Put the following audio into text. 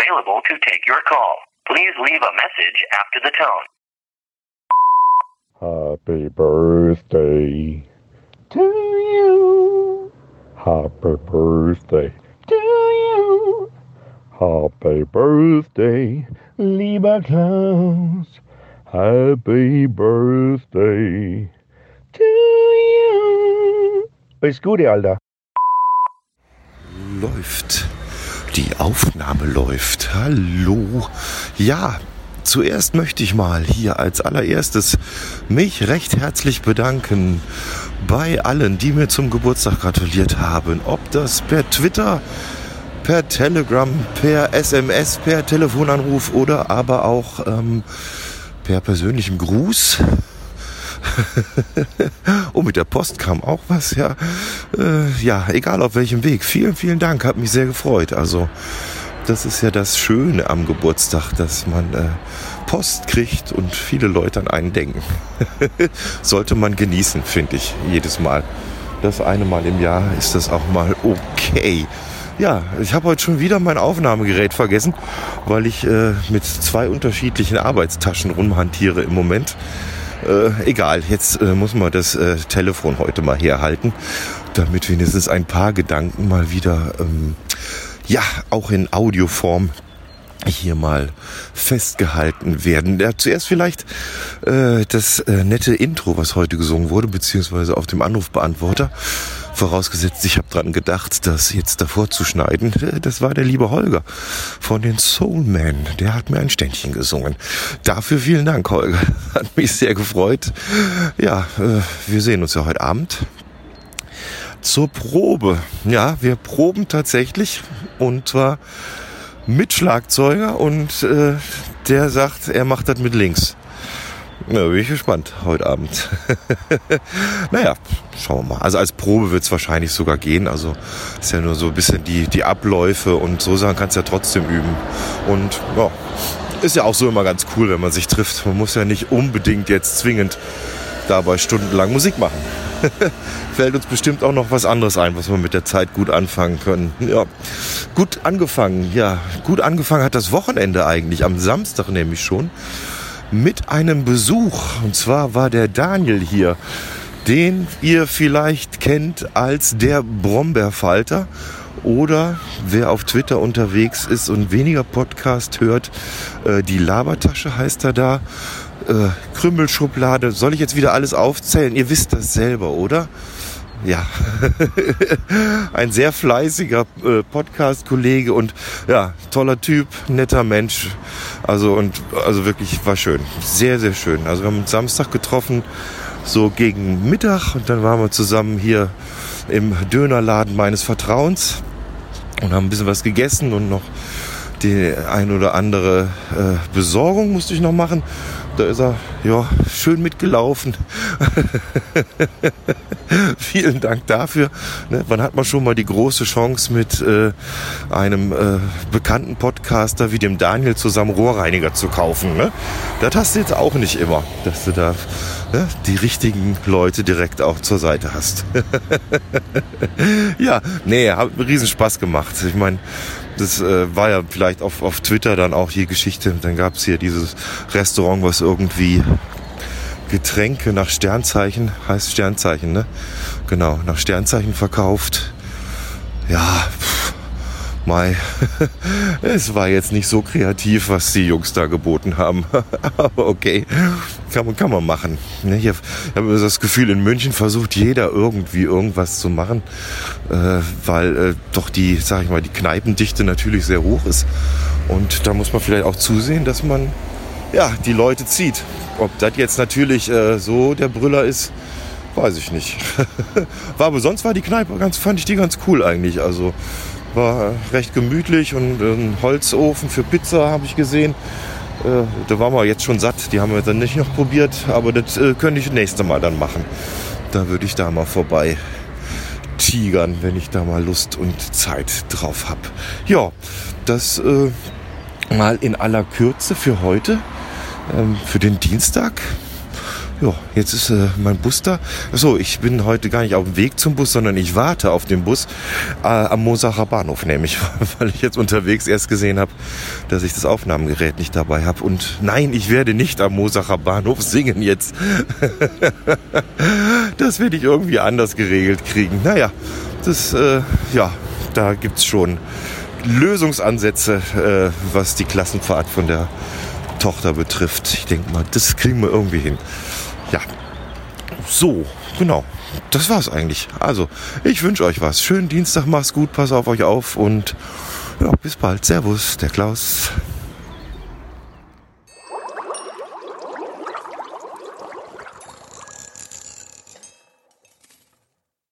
available to take your call. Please leave a message after the tone. Happy birthday to you. Happy birthday to you. Happy birthday, lieber Klaus. Happy birthday to you. Alles Gute, Alter. Läuft. Die Aufnahme läuft. Hallo. Ja, zuerst möchte ich mal hier als allererstes mich recht herzlich bedanken bei allen, die mir zum Geburtstag gratuliert haben. Ob das per Twitter, per Telegram, per SMS, per Telefonanruf oder aber auch per persönlichem Gruß. Oh, mit der Post kam auch was, ja. Ja, egal auf welchem Weg. Vielen, vielen Dank, hat mich sehr gefreut. Also, das ist ja das Schöne am Geburtstag, dass man Post kriegt und viele Leute an einen denken. Sollte man genießen, finde ich, jedes Mal. Das eine Mal im Jahr ist das auch mal okay. Ja, ich habe heute schon wieder mein Aufnahmegerät vergessen, weil ich mit 2 unterschiedlichen Arbeitstaschen rumhantiere im Moment. Egal, jetzt muss man das Telefon heute mal herhalten, damit wenigstens ein paar Gedanken mal wieder, ja, auch in Audioform hier mal festgehalten werden. Ja, zuerst vielleicht das nette Intro, was heute gesungen wurde, beziehungsweise auf dem Anrufbeantworter. Vorausgesetzt, ich habe dran gedacht, das jetzt davor zu schneiden. Das war der liebe Holger von den Soul Men. Der hat mir ein Ständchen gesungen. Dafür vielen Dank, Holger. Hat mich sehr gefreut. Ja, wir sehen uns ja heute Abend zur Probe. Ja, wir proben tatsächlich und zwar mit Schlagzeuger und der sagt, er macht das mit links. Na, bin ich gespannt heute Abend. Naja, schauen wir mal. Also als Probe wird es wahrscheinlich sogar gehen. Also ist ja nur so ein bisschen die Abläufe und so Sachen kannst du ja trotzdem üben. Und ja, ist ja auch so immer ganz cool, wenn man sich trifft. Man muss ja nicht unbedingt jetzt zwingend dabei stundenlang Musik machen. Fällt uns bestimmt auch noch was anderes ein, was wir mit der Zeit gut anfangen können. Ja, gut angefangen. Ja, gut angefangen hat das Wochenende eigentlich. Am Samstag nämlich schon. Mit einem Besuch. Und zwar war der Daniel hier, den ihr vielleicht kennt als der Brombeerfalter. Oder wer auf Twitter unterwegs ist und weniger Podcast hört, die Labertasche heißt er da. Krümmelschublade. Soll ich jetzt wieder alles aufzählen? Ihr wisst das selber, oder? Ja, ein sehr fleißiger Podcast-Kollege und ja, toller Typ, netter Mensch. Also wirklich war schön, sehr, sehr schön. Also wir haben uns Samstag getroffen, so gegen Mittag und dann waren wir zusammen hier im Dönerladen meines Vertrauens und haben ein bisschen was gegessen und noch die ein oder andere Besorgung musste ich noch machen. Da ist er, ja, schön mitgelaufen. Vielen Dank dafür. Ne, wann hat man schon mal die große Chance, mit einem bekannten Podcaster wie dem Daniel zusammen Rohrreiniger zu kaufen? Ne? Das hast du jetzt auch nicht immer, dass du da die richtigen Leute direkt auch zur Seite hast. Ja, nee, hat einen riesen Spaß gemacht. Ich meine, das war ja vielleicht auf Twitter dann auch die Geschichte. Dann gab es hier dieses Restaurant, was irgendwie Getränke nach Sternzeichen, heißt Sternzeichen, ne? Genau, nach Sternzeichen verkauft. Ja, es war jetzt nicht so kreativ, was die Jungs da geboten haben. Aber okay, kann man machen. Ich habe das Gefühl, in München versucht jeder irgendwie irgendwas zu machen, weil doch die Kneipendichte natürlich sehr hoch ist. Und da muss man vielleicht auch zusehen, dass man die Leute zieht. Ob das jetzt natürlich so der Brüller ist, weiß ich nicht. Aber sonst war die Kneipe fand ich die ganz cool eigentlich. Also war recht gemütlich und ein Holzofen für Pizza habe ich gesehen. Da waren wir jetzt schon satt. Die haben wir dann nicht noch probiert, aber das könnte ich das nächste Mal dann machen. Da würde ich da mal vorbei tigern, wenn ich da mal Lust und Zeit drauf habe. Ja, das mal in aller Kürze für heute, für den Dienstag. Ja, jetzt ist mein Bus da. Achso, ich bin heute gar nicht auf dem Weg zum Bus, sondern ich warte auf den Bus am Moosacher Bahnhof nämlich, weil ich jetzt unterwegs erst gesehen habe, dass ich das Aufnahmegerät nicht dabei habe. Und nein, ich werde nicht am Moosacher Bahnhof singen jetzt. Das werde ich irgendwie anders geregelt kriegen. Naja, da gibt's schon Lösungsansätze, was die Klassenfahrt von der Tochter betrifft. Ich denke mal, das kriegen wir irgendwie hin. Ja, so, genau. Das war's eigentlich. Also, ich wünsche euch was. Schönen Dienstag, macht's gut, passt auf euch auf und ja, bis bald. Servus, der Klaus.